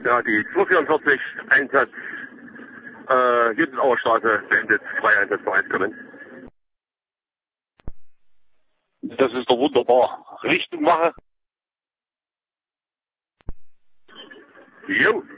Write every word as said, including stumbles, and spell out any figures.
Ja, die zweihundertvierundvierzig Einsatz, äh, Jüttenauer Straße, beendet, zwei Einsatz bei eins kommen. Das ist doch wunderbar. Richtung mache. Jo.